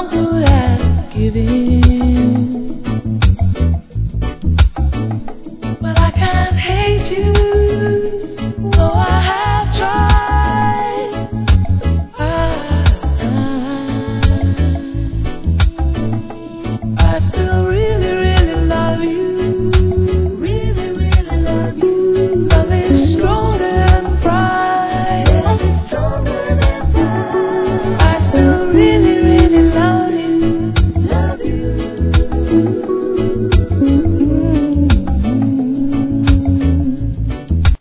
one who had given. Well, I can't hate you